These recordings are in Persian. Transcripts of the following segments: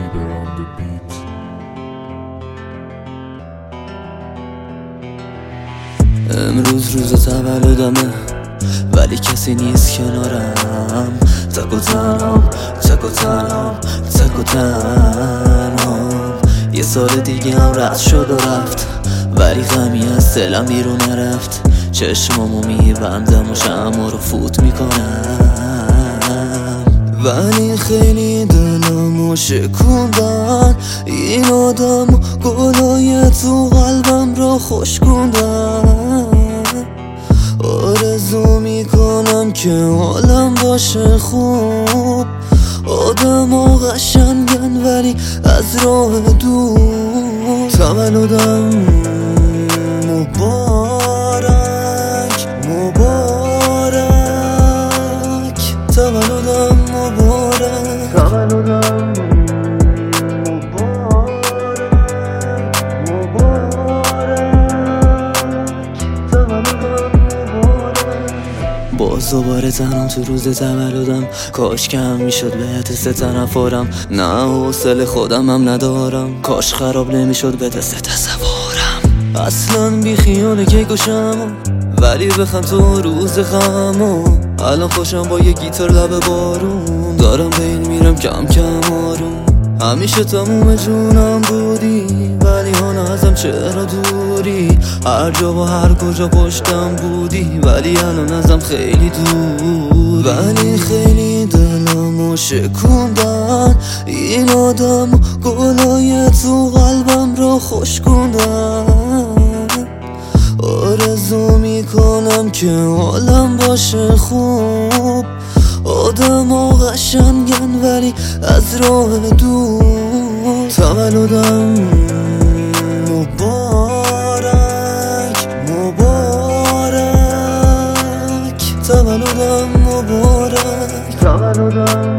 امروز روز تولدمه ولی کسی نیست کنارم. تک و تنهام یه سال دیگه هم رد شد و رفت ولی غمی از دلم بیرون نرفت. چشمامو میبندم و شمع رو فوت میکنم ولی خیلی دلمو شکوندن این آدم و گلای تو قلبم رو خشکوندن. آرزو میکنم که حالم باشه خوب، آدم ها قشنگن ولی از راه دور. تولدم مبارک مبارک، تولدم مبارک، تولدم باز دوباره تنم تو روز تولدم. کاش کم میشد به تست تنفرم، نه حوصله خودم هم ندارم. کاش خراب نمیشد به تست تصورم. اصلا بی خیال کیک و شمع ولی بخند تو روز خمو. الان خوشم با یه گیتار لب بارون، دارم به این میرم کم کم آروم. همیشه تموم جونم بودی ولی ها ازم چرا دوری. هر جا و هر کجا پشتم بودی ولی الان ازم خیلی دور. ولی خیلی دلمو شکوندن این آدم و گلای تو قلبم رو خشکوندن. آرزو میکنم که حالم باشه خوب، آدم ها قشنگن ولی از راه دور. تولدم مبارک مبارک، تولدم مبارک، تولدم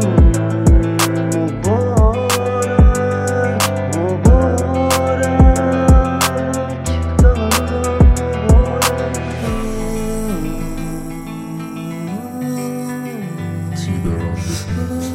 مبارک.